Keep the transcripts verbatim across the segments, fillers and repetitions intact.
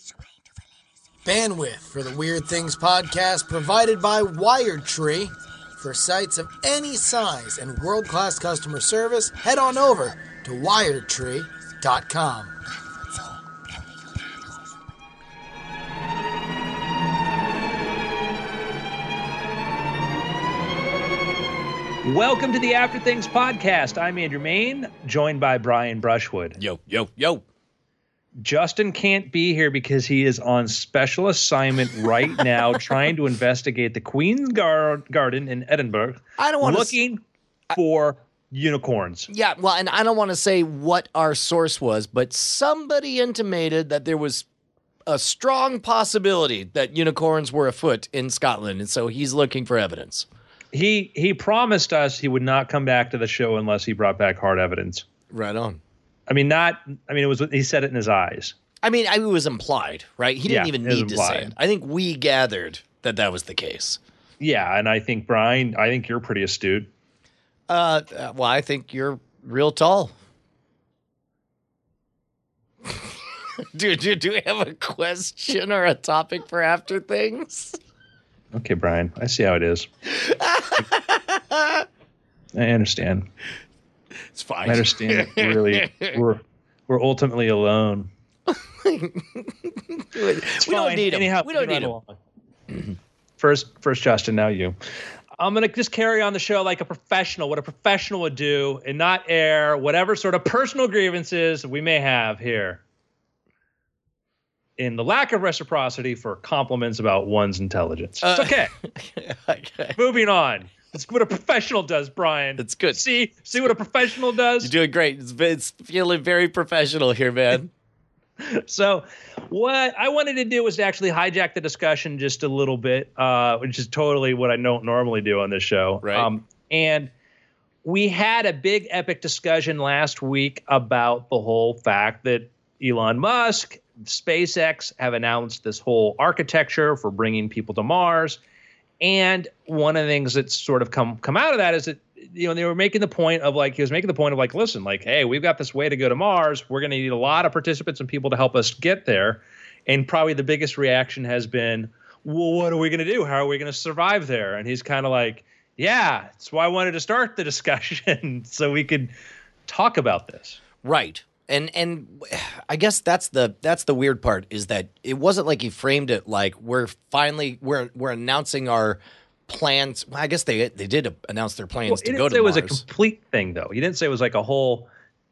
Bandwidth for the Weird Things podcast provided by WiredTree. For sites of any size and world-class customer service, head on over to wired tree dot com. Welcome to the After Things podcast. I'm Andrew Main, joined by Brian Brushwood. Yo, yo, yo. Justin can't be here because he is on special assignment right now trying to investigate the Queen's Gar- Garden in Edinburgh. I don't want to looking s- for unicorns. Yeah, well, and I don't want to say what our source was, but somebody intimated that there was a strong possibility that unicorns were afoot in Scotland, and so he's looking for evidence. He he promised us he would not come back to the show unless he brought back hard evidence. Right on. I mean, not. I mean, it was. He said it in his eyes. I mean, it was implied, right? He didn't Yeah, even it was need to say implied. it. I think we gathered that that was the case. Yeah, and I think Brian. I think you're pretty astute. Uh, uh, well, I think you're real tall. do, do, do we have a question or a topic for After Things? Okay, Brian. I see how it is. I understand. It's fine. I understand that really we're we're ultimately alone. we don't need him. Anyhow, we don't need him. him. First, first, Justin. Now you. I'm gonna just carry on the show like a professional. What a professional would do, and not air whatever sort of personal grievances we may have here. In the lack of reciprocity for compliments about one's intelligence. Uh, it's okay. Okay. Moving on. That's what a professional does, Brian. That's good. See, see what a professional does. You're doing great. It's, it's feeling very professional here, man. So what I wanted to do was to actually hijack the discussion just a little bit, uh, which is totally what I don't normally do on this show. Right. Um, and we had a big epic discussion last week about the whole fact that Elon Musk, SpaceX have announced this whole architecture for bringing people to Mars. And one of the things that's sort of come come out of that is that, you know, they were making the point of like, he was making the point of like, listen, like, hey, we've got this way to go to Mars. We're going to need a lot of participants and people to help us get there. And probably the biggest reaction has been, well, what are we going to do? How are we going to survive there? And he's kind of like, yeah, that's why I wanted to start the discussion so we could talk about this. Right. And and I guess that's the that's the weird part is that it wasn't like he framed it like we're finally we're we're announcing our plans. Well, I guess they they did announce their plans Well, to he go didn't to say it Mars. was a complete thing, though. He didn't say it was like a whole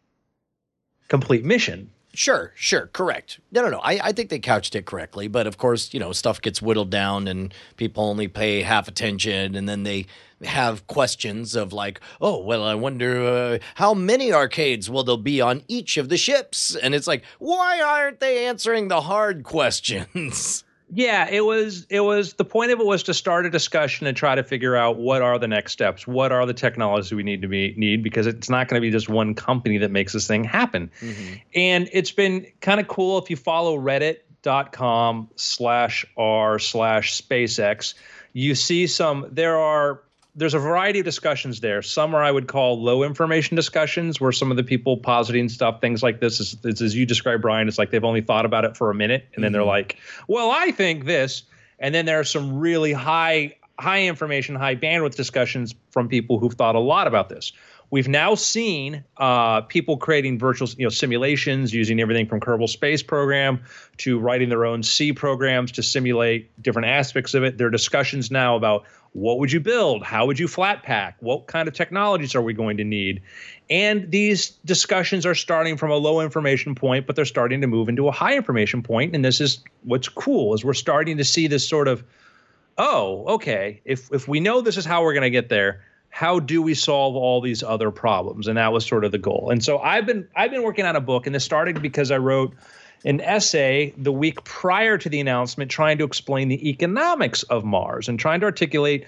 complete mission. Sure, sure, correct. No, no, no. I, I think they couched it correctly, but of course, you know, stuff gets whittled down and people only pay half attention, and then they have questions of like, oh, well, I wonder uh, how many arcades will there be on each of the ships? And it's like, why aren't they answering the hard questions? Yeah, it was it was the point of it was to start a discussion and try to figure out what are the next steps, what are the technologies we need to be need, because it's not going to be just one company that makes this thing happen. Mm-hmm. And it's been kind of cool if you follow reddit.com slash r slash SpaceX, you see some there are there's a variety of discussions there. Some are I would call low information discussions where some of the people positing stuff, things like this, is, is as you described, Brian, it's like they've only thought about it for a minute and then mm-hmm. they're like, well, I think this. And then there are some really high, high information, high bandwidth discussions from people who've thought a lot about this. We've now seen uh, people creating virtual you know, simulations using everything from Kerbal Space Program to writing their own C programs to simulate different aspects of it. There are discussions now about what would you build? How would you flat pack? What kind of technologies are we going to need? And these discussions are starting from a low information point, but they're starting to move into a high information point. And this is what's cool is we're starting to see this sort of, oh, okay, if if we know this is how we're going to get there, how do we solve all these other problems? And that was sort of the goal. And so I've been I've been working on a book, and this started because I wrote an essay the week prior to the announcement trying to explain the economics of Mars and trying to articulate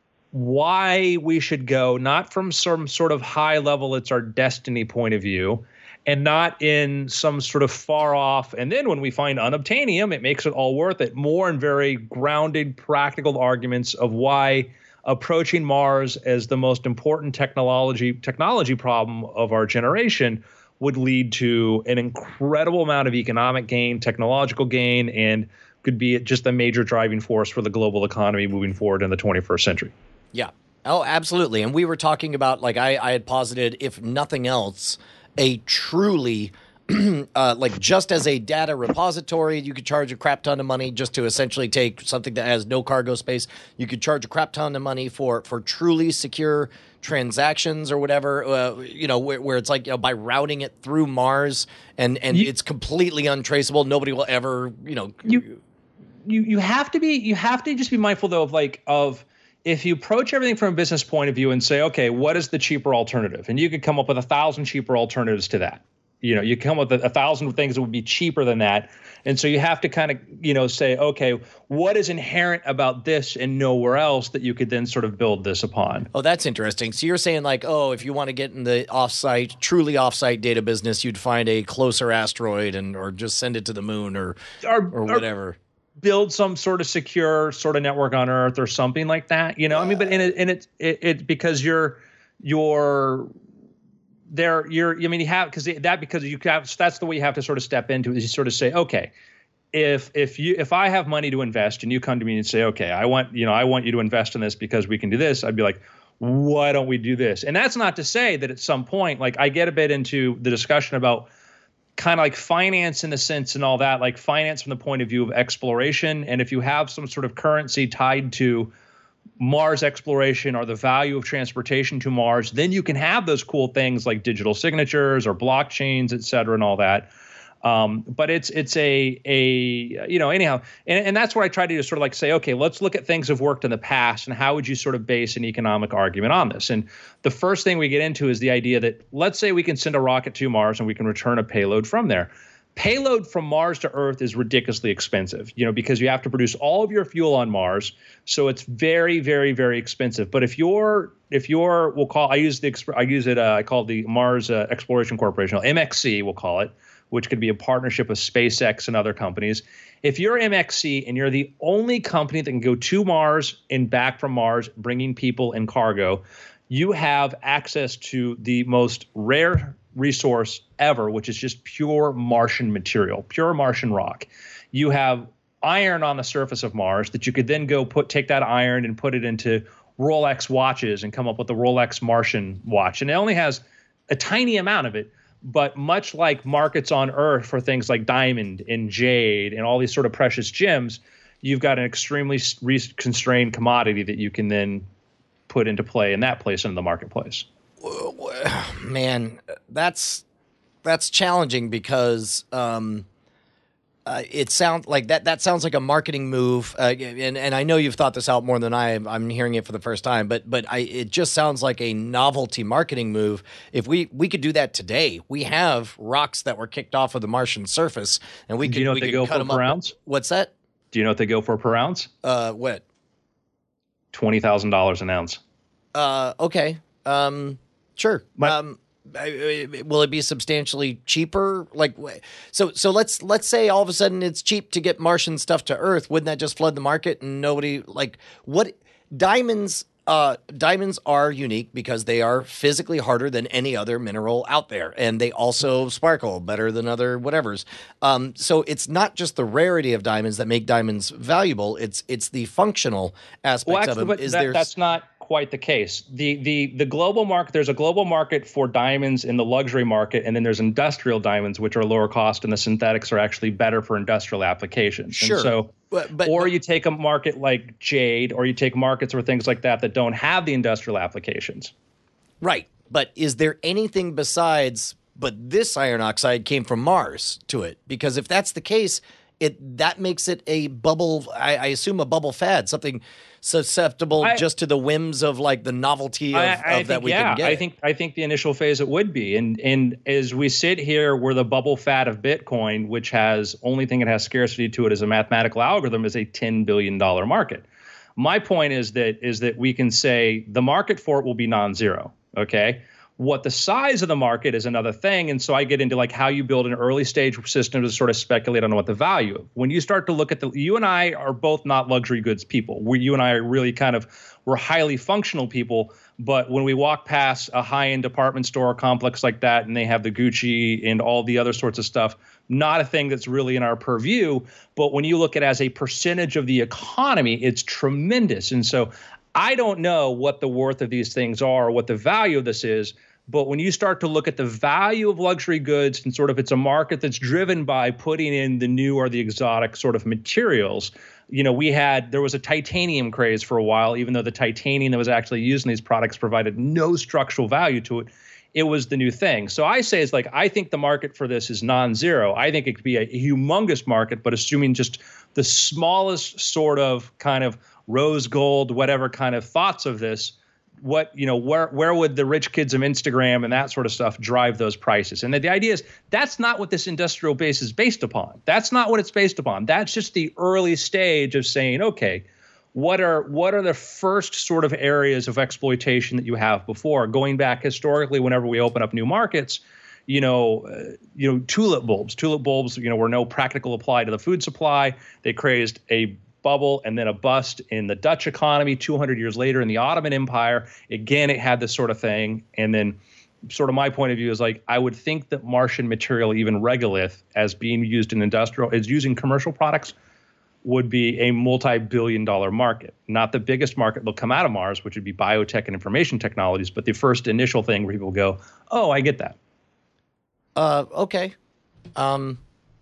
why we should go, not from some sort of high level, it's our destiny point of view, and not in some sort of far off. And then when we find unobtainium, it makes it all worth it. More in very grounded, practical arguments of why approaching Mars as the most important technology technology problem of our generation would lead to an incredible amount of economic gain, technological gain, and could be just a major driving force for the global economy moving forward in the twenty-first century. Yeah. Oh, absolutely. And we were talking about, like I, I had posited, if nothing else, a truly uh, like just as a data repository, you could charge a crap ton of money just to essentially take something that has no cargo space. You could charge a crap ton of money for for truly secure transactions or whatever, uh, you know, where, where it's like, you know, by routing it through Mars and, and you, it's completely untraceable. Nobody will ever, you know. You, you, you have to be, you have to just be mindful though of like, of, if you approach everything from a business point of view and say, okay, what is the cheaper alternative? And you could come up with a thousand cheaper alternatives to that. You know, you come up with a, a thousand things that would be cheaper than that. And so you have to kind of, you know, say, okay, what is inherent about this and nowhere else that you could then sort of build this upon? Oh, that's interesting. So you're saying like, oh, if you want to get in the offsite, truly offsite data business, you'd find a closer asteroid and or just send it to the moon or or, or whatever. Or build some sort of secure sort of network on Earth or something like that, you know. Yeah. I mean, but in it, in it, it, it because you're, you're there, you're. I mean, you have because that because you have that's the way you have to sort of step into it. Is you sort of say, okay, if if you if I have money to invest and you come to me and say, okay, I want you know I want you to invest in this because we can do this, I'd be like, why don't we do this? And that's not to say that at some point, like I get a bit into the discussion about kind of like finance in the sense and all that, like finance from the point of view of exploration. And if you have some sort of currency tied to Mars exploration or the value of transportation to Mars, then you can have those cool things like digital signatures or blockchains, et cetera, and all that. Um, but it's it's a a you know anyhow, and, and that's where I try to do, sort of like say, okay, let's look at things that have worked in the past and how would you sort of base an economic argument on this. And the first thing we get into is the idea that let's say we can send a rocket to Mars and we can return a payload from there. Payload from Mars to Earth is ridiculously expensive, you know, because you have to produce all of your fuel on Mars, so it's very, very, very expensive. But if you're, if you're, we'll call, I use the, I use it, uh, I call it the Mars uh, Exploration Corporation, M X C, we'll call it, which could be a partnership with SpaceX and other companies. If you're M X C and you're the only company that can go to Mars and back from Mars, bringing people and cargo, you have access to the most rare resource ever, which is just pure Martian material, pure Martian rock. You have iron on the surface of Mars that you could then go put, take that iron and put it into Rolex watches and come up with the Rolex Martian watch. And it only has a tiny amount of it, but much like markets on Earth for things like diamond and jade and all these sort of precious gems, you've got an extremely constrained commodity that you can then put into play in that place in the marketplace. Man, that's that's challenging because um, uh, it sounds like that. That sounds like a marketing move, uh, and and I know you've thought this out more than I am. I'm hearing it for the first time, but but I, it just sounds like a novelty marketing move. If we we could do that today, we have rocks that were kicked off of the Martian surface, and we do could. You know we what they could go cut for per ounce? What's that? Do you know what they go for per ounce? Uh, what? Twenty thousand dollars an ounce. Uh, okay. Um, sure. But, um, I, I, will it be substantially cheaper? Like, so, so let's, let's say all of a sudden it's cheap to get Martian stuff to Earth. Wouldn't that just flood the market and nobody like what diamonds, uh, diamonds are unique because they are physically harder than any other mineral out there. And they also sparkle better than other whatevers. Um, so it's not just the rarity of diamonds that make diamonds valuable. It's, it's the functional aspects well, actually, of them. Is that, there that's not quite the case. The the the global market, there's a global market for diamonds in the luxury market, and then there's industrial diamonds, which are lower cost, and the synthetics are actually better for industrial applications. Sure. And so, but, but, or but, you take a market like jade, or you take markets or things like that that don't have the industrial applications. Right. But is there anything besides, but this iron oxide came from Mars to it? Because if that's the case, it that makes it a bubble, I, I assume a bubble fad, something susceptible I, just to the whims of like the novelty of, I, I of think, that we yeah, can get. I think I think the initial phase it would be. And and as we sit here, we're the bubble fad of Bitcoin, which has only thing it has scarcity to it as a mathematical algorithm, is a ten billion dollars market. My point is that is that we can say the market for it will be non-zero. Okay. What the size of the market is another thing. And so I get into like how you build an early stage system to sort of speculate on what the value of. When you start to look at the, you and I are both not luxury goods people. We, you and I are really kind of, we're highly functional people. But when we walk past a high-end department store complex like that, and they have the Gucci and all the other sorts of stuff, not a thing that's really in our purview. But when you look at it as a percentage of the economy, it's tremendous. And so I don't know what the worth of these things are, or what the value of this is. But when you start to look at the value of luxury goods and sort of it's a market that's driven by putting in the new or the exotic sort of materials, you know, we had, there was a titanium craze for a while, even though the titanium that was actually used in these products provided no structural value to it. It was the new thing. So I say it's like, I think the market for this is non-zero. I think it could be a humongous market, but assuming just the smallest sort of kind of rose gold, whatever kind of thoughts of this, what, you know, where where would the rich kids of Instagram and that sort of stuff drive those prices? And the, the idea is that's not what this industrial base is based upon. That's not what it's based upon. That's just the early stage of saying, okay, what are what are the first sort of areas of exploitation that you have before? Going back historically, whenever we open up new markets, you know, uh, you know, tulip bulbs. Tulip bulbs, you know, were no practical apply to the food supply. They created a bubble and then a bust in the Dutch economy two hundred years later in the Ottoman Empire. Again, it had this sort of thing. And then sort of my point of view is like, I would think that Martian material, even regolith, as being used in industrial, is using commercial products, would be a multi-billion dollar market. Not the biggest market that'll come out of Mars, which would be biotech and information technologies, but the first initial thing where people go, oh, I get that. Uh, okay. Um,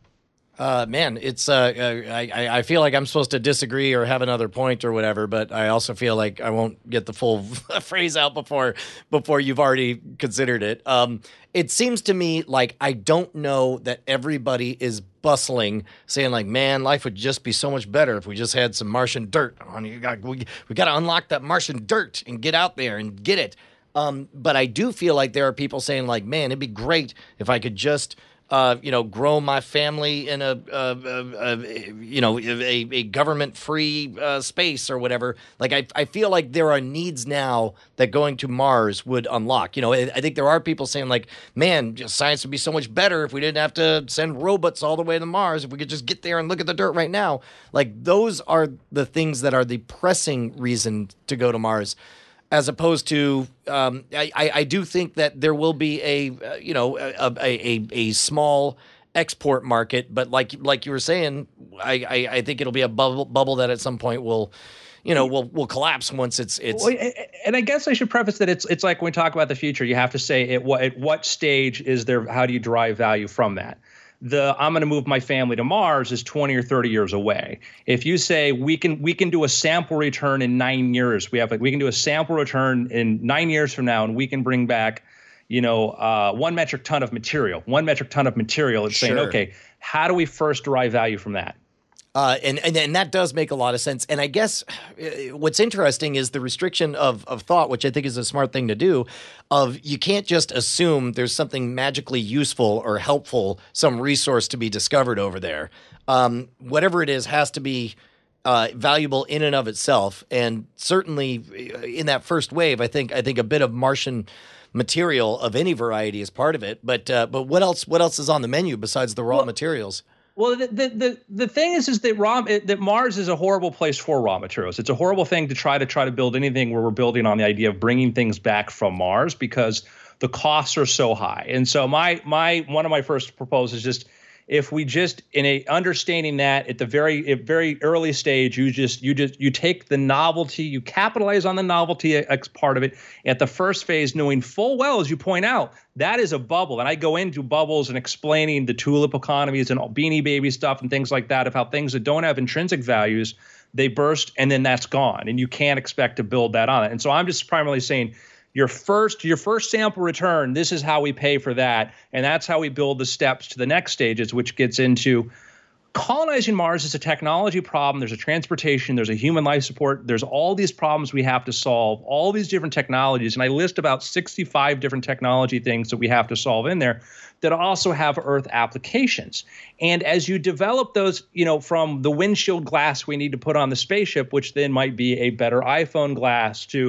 Uh, man, it's uh, I I feel like I'm supposed to disagree or have another point or whatever, but I also feel like I won't get the full phrase out before before you've already considered it. Um, it seems to me like I don't know that everybody is bustling, saying like, "Man, life would just be so much better if we just had some Martian dirt on you. Got we we got to unlock that Martian dirt and get out there and get it." Um, but I do feel like there are people saying like, "Man, it'd be great if I could just." Uh, you know, grow my family in a, uh, uh, you know, a, a government-free uh, space or whatever. Like, I, I feel like there are needs now that going to Mars would unlock. You know, I, I think there are people saying like, man, just science would be so much better if we didn't have to send robots all the way to Mars. If we could just get there and look at the dirt right now. Like, those are the things that are the pressing reason to go to Mars. As opposed to, um, I, I do think that there will be a, uh, you know, a, a, a, a small export market, but like like you were saying, I, I, I think it'll be a bubble bubble that at some point will, you know, will will collapse once it's it's. Well, and I guess I should preface that it's it's like when we talk about the future, you have to say at what at what stage is there? How do you derive value from that? The I'm going to move my family to Mars is twenty or thirty years away. If you say we can we can do a sample return in nine years, we have we can do a sample return in nine years from now, and we can bring back, you know, uh, one metric ton of material, one metric ton of material. It's Sure. saying, okay, how do we first derive value from that? Uh, and, and and that does make a lot of sense. And I guess uh, what's interesting is the restriction of, of thought, which I think is a smart thing to do, of you can't just assume there's something magically useful or helpful, some resource to be discovered over there. Um, whatever it is has to be uh, valuable in and of itself. And certainly in that first wave, I think I think a bit of Martian material of any variety is part of it. But uh, but what else what else is on the menu besides the raw Well, materials? Well, the, the the the thing is, is that raw that Mars is a horrible place for raw materials. It's a horrible thing to try to try to build anything where we're building on the idea of bringing things back from Mars because the costs are so high. And so my my one of my first proposals is just if we just in a understanding that at the very at very early stage, you just you just you take the novelty, you capitalize on the novelty X part of it at the first phase, knowing full well, as you point out, that is a bubble. And I go into bubbles and explaining the tulip economies and Beanie Baby stuff and things like that of how things that don't have intrinsic values, they burst and then that's gone. And you can't expect to build that on it. And so I'm just primarily saying your first your first sample return, this is how we pay for that. And that's how we build the steps to the next stages, which gets into colonizing Mars is a technology problem. There's a transportation, there's a human life support. There's all these problems we have to solve, all these different technologies. And I list about sixty-five different technology things that we have to solve in there that also have Earth applications. And as you develop those, you know, from the windshield glass we need to put on the spaceship, which then might be a better iPhone glass, to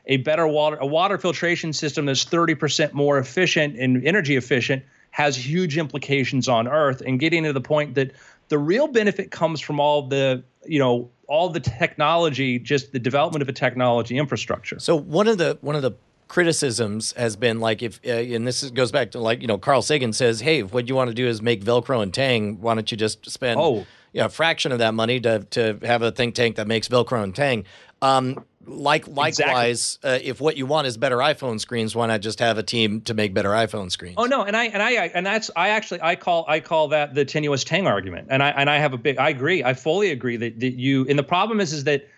a better water, a water filtration system that's thirty percent more efficient and energy efficient has huge implications on Earth, and getting to the point that the real benefit comes from all the, you know, all the technology, just the development of a technology infrastructure. So one of the one of the criticisms has been like, if uh, and this is, goes back to like, you know, Carl Sagan says, hey, if what you want to do is make Velcro and Tang, why don't you just spend oh. you know, a fraction of that money to to have a think tank that makes Velcro and Tang. Um, like likewise, exactly. uh, if what you want is better iPhone screens, why not just have a team to make better iPhone screens? Oh no, and I and I and that's I actually I call I call that the tenuous Tang argument, and I and I have a big I agree I fully agree that, that you and the problem is is that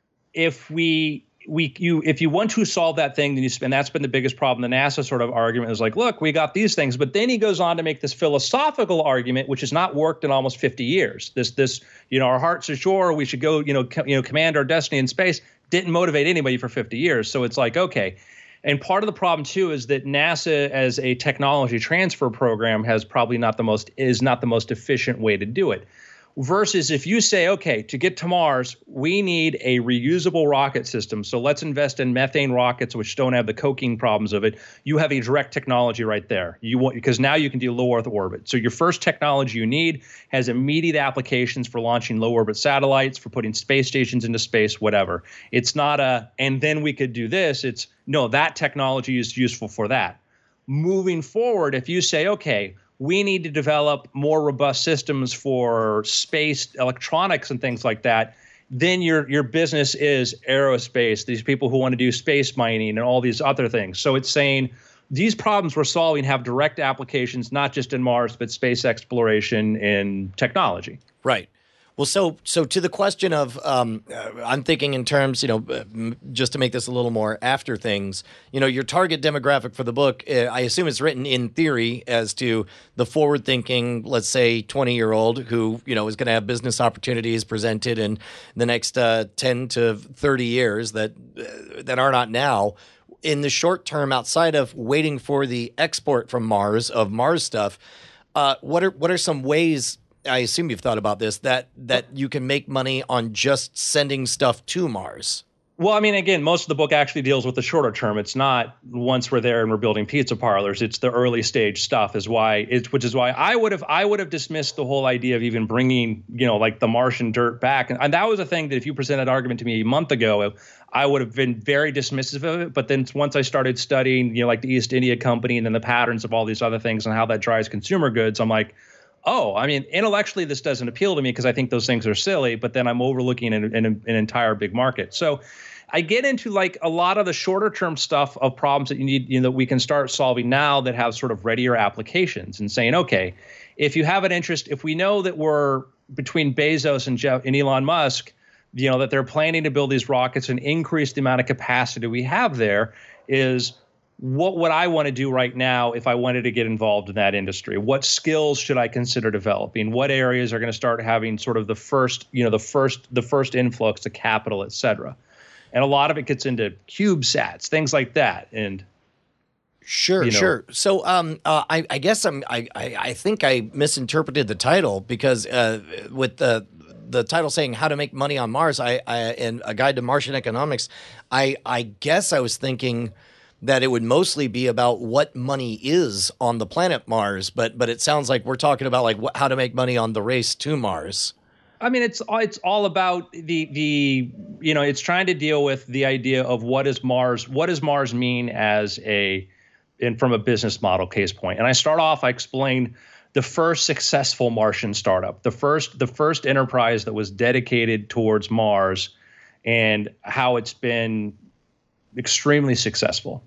if we we you if you want to solve that thing, then you spend. That's been the biggest problem. The NASA sort of argument is like, look, we got these things, but then he goes on to make this philosophical argument, which has not worked in almost fifty years. This this you know, our hearts are sure, we should go, you know, co- you know, command our destiny in space. Didn't motivate anybody for fifty years. So it's like, okay. And part of the problem too is that NASA as a technology transfer program has probably not the most is not the most efficient way to do it. Versus if you say, okay, to get to Mars, we need a reusable rocket system. So let's invest in methane rockets, which don't have the coking problems of it. You have a direct technology right there. You want, because now you can do low Earth orbit. So your first technology you need has immediate applications for launching low orbit satellites, for putting space stations into space, whatever. It's not a, and then we could do this. It's no, that technology is useful for that. Moving forward, if you say, okay, we need to develop more robust systems for space electronics and things like that, then your your business is aerospace, these people who want to do space mining and all these other things. So it's saying these problems we're solving have direct applications, not just in Mars, but space exploration and technology. Right. Well, so so to the question of, um, uh, I'm thinking in terms, you know, uh, just to make this a little more after things, you know, your target demographic for the book, uh, I assume it's written in theory as to the forward-thinking, let's say, twenty-year-old who, you know, is going to have business opportunities presented in the next uh, ten to thirty years that uh, that are not now. In the short term, outside of waiting for the export from Mars of Mars stuff, uh, what are what are some ways, I assume you've thought about this, that that you can make money on just sending stuff to Mars? Well, I mean, again, most of the book actually deals with the shorter term. It's not once we're there and we're building pizza parlors. It's the early stage stuff, is why it's which is why I would have I would have dismissed the whole idea of even bringing, you know, like the Martian dirt back. And, and that was a thing that if you presented that argument to me a month ago, I would have been very dismissive of it. But then once I started studying, you know, like the East India Company and then the patterns of all these other things and how that drives consumer goods, I'm like, oh, I mean, intellectually, this doesn't appeal to me because I think those things are silly, but then I'm overlooking an, an, an entire big market. So I get into like a lot of the shorter term stuff of problems that you need, you know, that we can start solving now that have sort of readier applications, and saying, okay, if you have an interest, if we know that we're between Bezos and Jeff and Elon Musk, you know, that they're planning to build these rockets and increase the amount of capacity we have there, is what would I want to do right now if I wanted to get involved in that industry? What skills should I consider developing? What areas are going to start having sort of the first, you know, the first, the first influx of capital, et cetera? And a lot of it gets into CubeSats, things like that. And sure, you know, sure. So um, uh, I, I guess I'm, I, I, I think I misinterpreted the title, because uh, with the the title saying "How to Make Money on Mars," I, I and a guide to Martian economics, I, I guess I was thinking that it would mostly be about what money is on the planet Mars, but but it sounds like we're talking about like wh- how to make money on the race to Mars. I mean, it's it's all about the the you know, it's trying to deal with the idea of what is Mars, what does Mars mean as a, in from a business model case point. And I start off, I explain the first successful Martian startup, the first the first enterprise that was dedicated towards Mars, and how it's been extremely successful.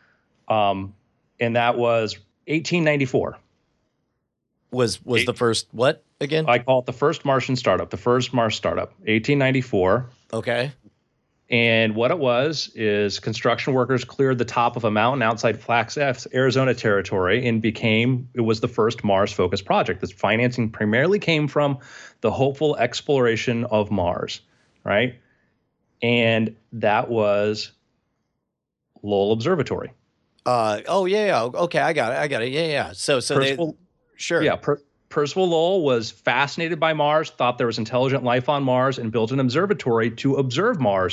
Um, and that was eighteen ninety-four. Was was the first what again? I call it the first Martian startup, the first Mars startup, eighteen ninety-four. Okay. And what it was is construction workers cleared the top of a mountain outside Flagstaff, Arizona territory, and became, it was the first Mars-focused project. This financing primarily came from the hopeful exploration of Mars, right? And that was Lowell Observatory. Uh, oh, yeah, yeah. Okay, I got it. I got it. Yeah, yeah. So, so Percival, they, sure. Yeah, per, Percival Lowell was fascinated by Mars, thought there was intelligent life on Mars, and built an observatory to observe Mars.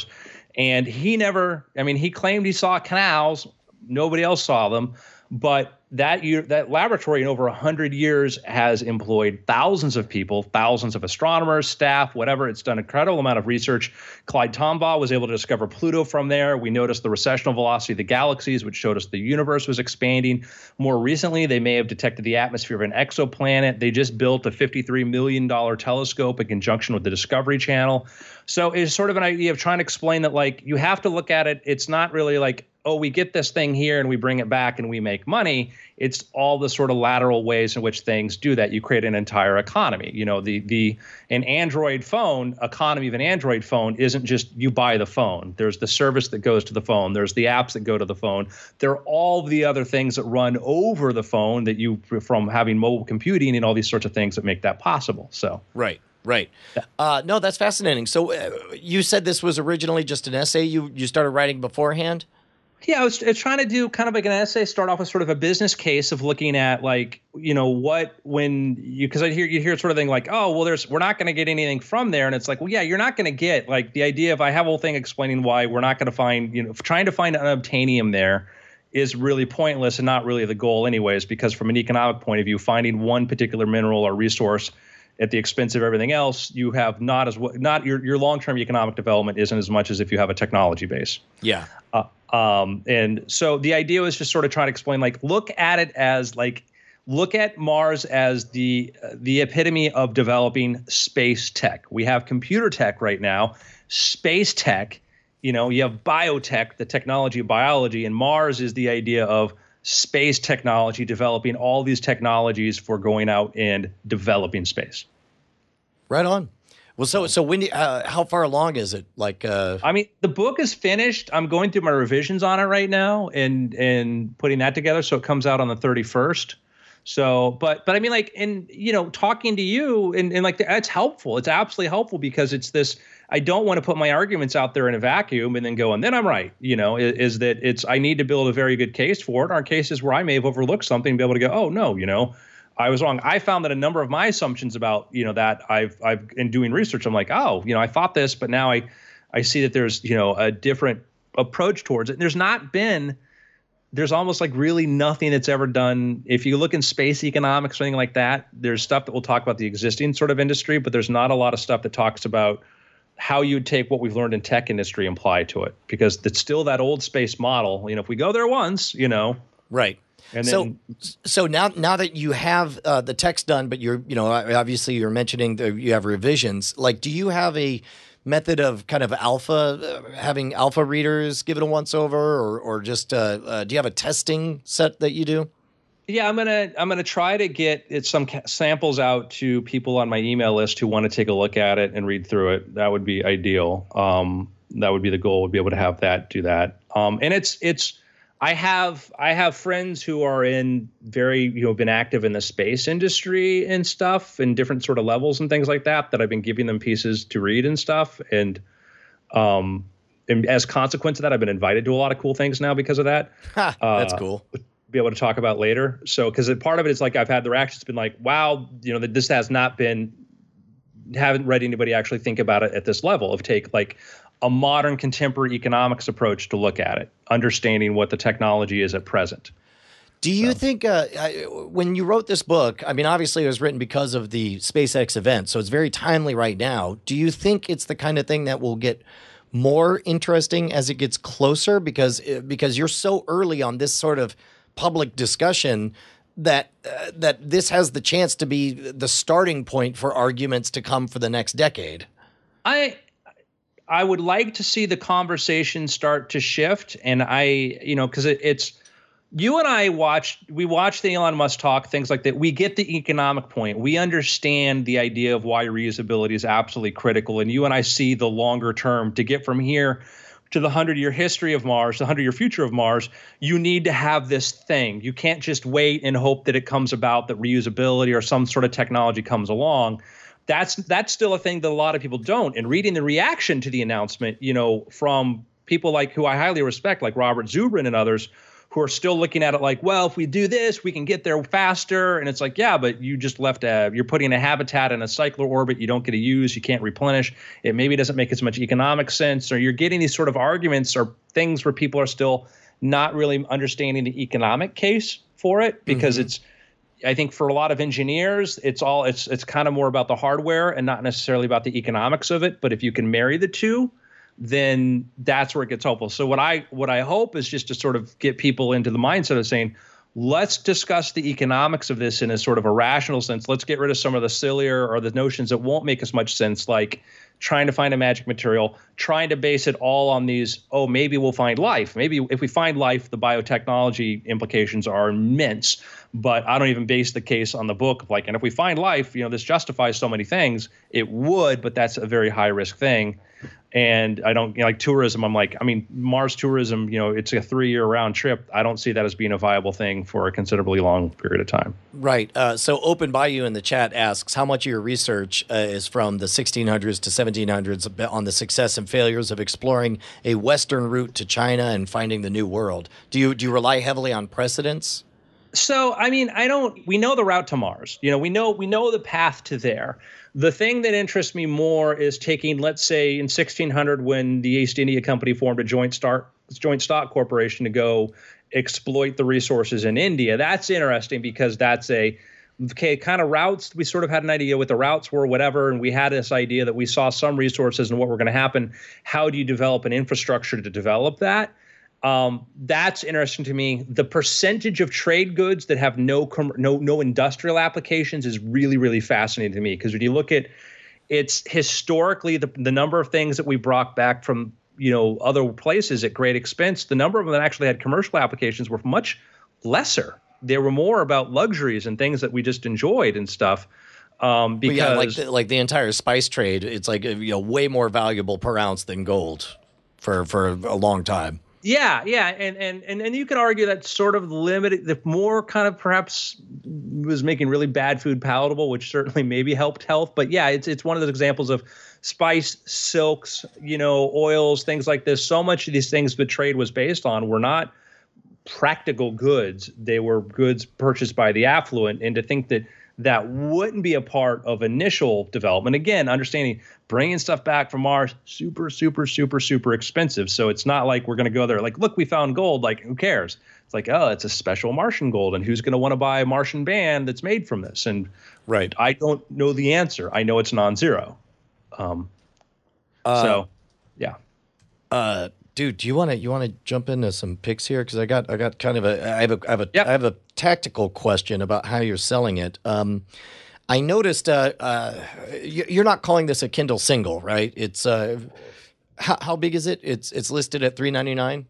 And he never, I mean, he claimed he saw canals. Nobody else saw them. But that year, that laboratory in over one hundred years has employed thousands of people, thousands of astronomers, staff, whatever. It's done an incredible amount of research. Clyde Tombaugh was able to discover Pluto from there. We noticed the recessional velocity of the galaxies, which showed us the universe was expanding. More recently, they may have detected the atmosphere of an exoplanet. They just built a fifty-three million dollars telescope in conjunction with the Discovery Channel. So it's sort of an idea of trying to explain that, like, you have to look at it. It's not really like, oh, we get this thing here and we bring it back and we make money. It's all the sort of lateral ways in which things do that. You create an entire economy. You know, the the an Android phone, economy of an Android phone isn't just you buy the phone. There's the service that goes to the phone. There's the apps that go to the phone. There are all the other things that run over the phone that you, from having mobile computing and all these sorts of things that make that possible. So right. Right. Uh, no, that's fascinating. So uh, you said this was originally just an essay you, you started writing beforehand? Yeah, I was, I was trying to do kind of like an essay, start off with sort of a business case of looking at, like, you know, what when you, because I hear you hear sort of thing like, oh, well, there's we're not going to get anything from there. And it's like, well, yeah, you're not going to get, like, the idea of I have a whole thing explaining why we're not going to find, you know, trying to find unobtainium there is really pointless and not really the goal anyways, because from an economic point of view, finding one particular mineral or resource at the expense of everything else, you have not as not your your long-term economic development isn't as much as if you have a technology base. Yeah. Uh, um, and so the idea was just sort of trying to explain, like, look at it as like, look at Mars as the uh, the epitome of developing space tech. We have computer tech right now, space tech. You know, you have biotech, the technology of biology, and Mars is the idea of space technology, developing all these technologies for going out and developing space. Right on. Well, so so when you, uh, how far along is it? Like, uh... I mean, the book is finished. I'm going through my revisions on it right now and and putting that together, so it comes out on the thirty-first. So, but but I mean, like, and you know, talking to you and and like that's helpful. It's absolutely helpful because it's this. I don't want to put my arguments out there in a vacuum and then go, and then I'm right. You know, is, is that it's I need to build a very good case for it. Are cases where I may have overlooked something and be able to go, oh no, you know, I was wrong. I found that a number of my assumptions about, you know, that I've I've in doing research, I'm like, oh, you know, I thought this, but now I I see that there's, you know, a different approach towards it. And there's not been. There's almost like really nothing that's ever done. If you look in space economics or anything like that, there's stuff that will talk about the existing sort of industry, but there's not a lot of stuff that talks about how you would take what we've learned in tech industry and apply to it, because it's still that old space model. You know, if we go there once, you know, right. And so, then, so now, now that you have uh, the text done, but you're, you know, obviously you're mentioning that you have revisions. Like, do you have a method of kind of alpha, uh, having alpha readers give it a once over, or, or just, uh, uh, do you have a testing set that you do? Yeah, I'm gonna I'm gonna try to get it, some ca- samples out to people on my email list who want to take a look at it and read through it. That would be ideal. Um, that would be the goal. Would be able to have that do that. Um, and it's it's I have I have friends who are in very you know been active in the space industry and stuff and different sort of levels and things like that. That I've been giving them pieces to read and stuff. And um, and as consequence of that, I've been invited to a lot of cool things now because of that. Ha, that's uh, cool. Be able to talk about later. So, because part of it is like I've had the reactions been like, wow, you know, that this has not been, haven't read anybody actually think about it at this level of take like a modern contemporary economics approach to look at it, understanding what the technology is at present. Do you So. think uh, I, when you wrote this book, I mean, obviously it was written because of the SpaceX event, so it's very timely right now. Do you think it's the kind of thing that will get more interesting as it gets closer? Because because you're so early on this sort of public discussion that uh, that this has the chance to be the starting point for arguments to come for the next decade. I I would like to see the conversation start to shift, and I you know because it, it's you and I watch we watch the Elon Musk talk, things like that. We get the economic point. We understand the idea of why reusability is absolutely critical, and you and I see the longer term to get from here to the hundred-year history of Mars, the hundred-year future of Mars. You need to have this thing. You can't just wait and hope that it comes about, that reusability or some sort of technology comes along. That's that's still a thing that a lot of people don't. And reading the reaction to the announcement, you know, from people like who I highly respect, like Robert Zubrin and others, who are still looking at it like, well, if we do this, we can get there faster. And it's like, yeah, but you just left a, you're putting a habitat in a cycler orbit you don't get to use, you can't replenish. It maybe doesn't make as much economic sense, or you're getting these sort of arguments or things where people are still not really understanding the economic case for it, because mm-hmm. it's, I think for a lot of engineers, it's all, it's, it's kind of more about the hardware and not necessarily about the economics of it. But if you can marry the two, then that's where it gets helpful. So what I what I hope is just to sort of get people into the mindset of saying, let's discuss the economics of this in a sort of a rational sense. Let's get rid of some of the sillier or the notions that won't make as much sense, like trying to find a magic material, trying to base it all on these, oh, maybe we'll find life. Maybe if we find life, the biotechnology implications are immense. But I don't even base the case on the book of like, and if we find life, you know, this justifies so many things. It would, but that's a very high risk thing. And I don't, you know, like tourism, I'm like, I mean, Mars tourism, you know, it's a three year round trip. I don't see that as being a viable thing for a considerably long period of time. Right. Uh, so Open Bayou in the chat asks, how much of your research uh, is from the sixteen hundreds to seventeen hundreds on the success and failures of exploring a Western route to China and finding the New World? Do you, do you rely heavily on precedents? So, I mean, I don't, we know the route to Mars, you know, we know, we know the path to there. The thing that interests me more is taking, let's say in sixteen hundred, when the East India Company formed a joint start, joint stock corporation to go exploit the resources in India. That's interesting because that's a, okay, kind of routes. We sort of had an idea what the routes were, whatever. And we had this idea that we saw some resources and what were going to happen. How do you develop an infrastructure to develop that? Um, that's interesting to me. The percentage of trade goods that have no com- no no industrial applications is really, really fascinating to me, because when you look at it's historically the, the number of things that we brought back from, you know, other places at great expense, the number of them that actually had commercial applications were much lesser. They were more about luxuries and things that we just enjoyed and stuff. Um, because well, yeah, like the, like the entire spice trade, it's like, you know, way more valuable per ounce than gold for for a long time. Yeah, yeah, and and and and you could argue that sort of limited, the more kind of perhaps was making really bad food palatable, which certainly maybe helped health. But yeah, it's it's one of those examples of spice, silks, you know, oils, things like this. So much of these things the trade was based on were not practical goods; they were goods purchased by the affluent. And to think that that wouldn't be a part of initial development. Again, understanding bringing stuff back from Mars, super, super, super, super expensive. So it's not like we're going to go there like, look, we found gold. Like, who cares? It's like, oh, it's a special Martian gold. And who's going to want to buy a Martian band that's made from this? And right, I don't know the answer. I know it's non-zero. Um, uh, so, yeah. Uh, Dude, do you want to you want to jump into some picks here? Because I got I got kind of a I have a I have a yep. I have a tactical question about how you're selling it. Um, I noticed uh, uh, you're not calling this a Kindle single, right? It's uh, how, how big is it? It's it's listed at three ninety-nine.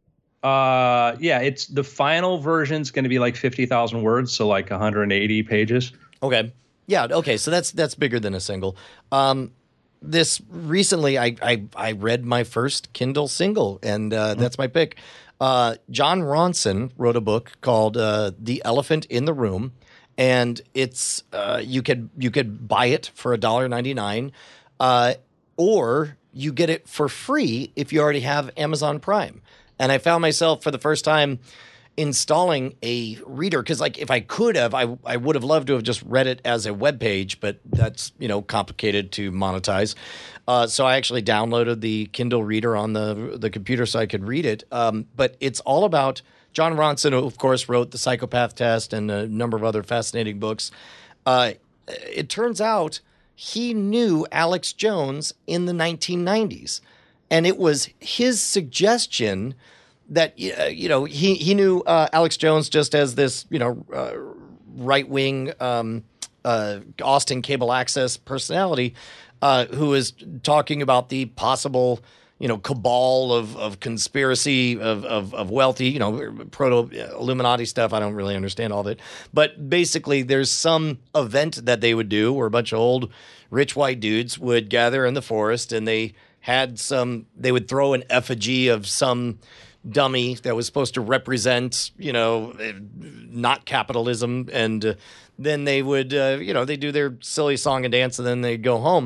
Uh, yeah, it's the final version's going to be like fifty thousand words, so like one hundred eighty pages. Okay, yeah, okay, so that's that's bigger than a single. Um, This recently, I, I I read my first Kindle single, and uh, that's my pick. Uh, John Ronson wrote a book called uh, "The Elephant in the Room," and it's uh, you could you could buy it for a dollar ninety nine, uh, or you get it for free if you already have Amazon Prime. And I found myself for the first time installing a reader, because like if I could have, I I would have loved to have just read it as a web page, but that's, you know, complicated to monetize. Uh, so I actually downloaded the Kindle Reader on the the computer so I could read it. Um, but it's all about John Ronson, who of course wrote The Psychopath Test and a number of other fascinating books. Uh, it turns out he knew Alex Jones in the nineteen nineties, and it was his suggestion that, uh, you know, he, he knew uh, Alex Jones just as this, you know, uh, right-wing um, uh, Austin cable access personality uh, who was talking about the possible, you know, cabal of, of conspiracy of, of, of wealthy, you know, proto-Illuminati stuff. I don't really understand all of it. But basically there's some event that they would do where a bunch of old rich white dudes would gather in the forest, and they had some, they would throw an effigy of some dummy that was supposed to represent, you know, not capitalism. And uh, then they would, uh, you know, they do their silly song and dance, and then they'd go home.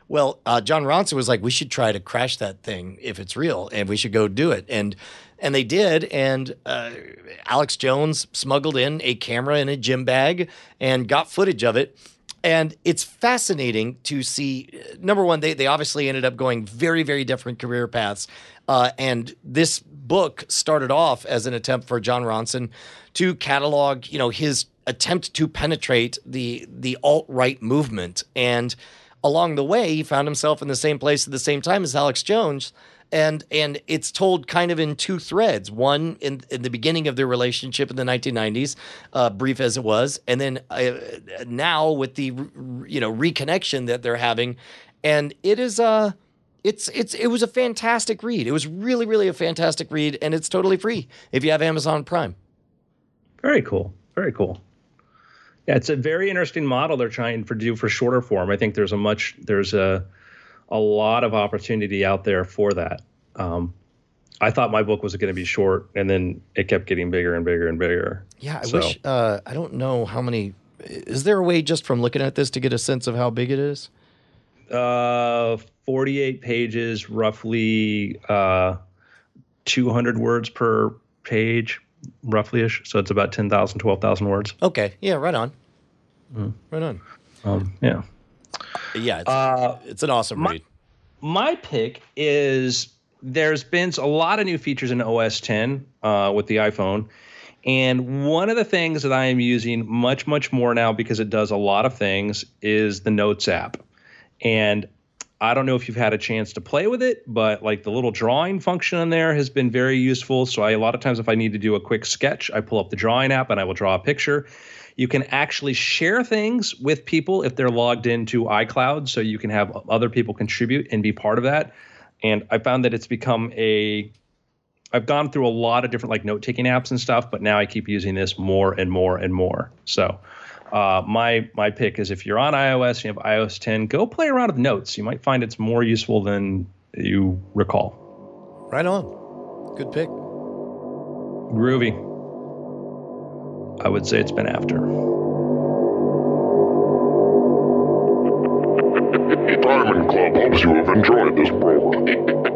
Well, uh, John Ronson was like, we should try to crash that thing if it's real, and we should go do it. And and they did. And uh, Alex Jones smuggled in a camera in a gym bag and got footage of it. And it's fascinating to see. Number one, they they obviously ended up going very, very different career paths. Uh, and this book started off as an attempt for John Ronson to catalog, you know, his attempt to penetrate the the alt-right movement. And along the way, he found himself in the same place at the same time as Alex Jones. And and it's told kind of in two threads. One in, in the beginning of their relationship in the nineteen nineties, uh, brief as it was, and then uh, now with the you know reconnection that they're having, and it is uh it's it's it was a fantastic read. It was really really a fantastic read, and it's totally free if you have Amazon Prime. Very cool. Very cool. Yeah, it's a very interesting model they're trying to do for shorter form. I think there's a much there's a a lot of opportunity out there for that. Um, I thought my book was going to be short, and then it kept getting bigger and bigger and bigger. Yeah, I so. wish. Uh, I don't know how many. Is there a way just from looking at this to get a sense of how big it is? Uh, forty-eight pages, roughly uh, two hundred words per page, roughly-ish. So it's about ten thousand, twelve thousand words. Okay. Yeah, right on. Mm. Right on. Um, yeah. Yeah, it's, uh, it's an awesome my, read. My pick is there's been a lot of new features in O S ten uh, with the iPhone. And one of the things that I am using much, much more now because it does a lot of things is the Notes app. And I don't know if you've had a chance to play with it, but like the little drawing function in there has been very useful. So I, a lot of times if I need to do a quick sketch, I pull up the drawing app and I will draw a picture. You can actually share things with people if they're logged into iCloud, so you can have other people contribute and be part of that. And I found that it's become a – I've gone through a lot of different like note-taking apps and stuff, but now I keep using this more and more and more. So uh, my my pick is if you're on iOS and you have i O S ten, go play around with Notes. You might find it's more useful than you recall. Right on. Good pick. Groovy. I would say it's been after. Diamond Club hopes you have enjoyed this program.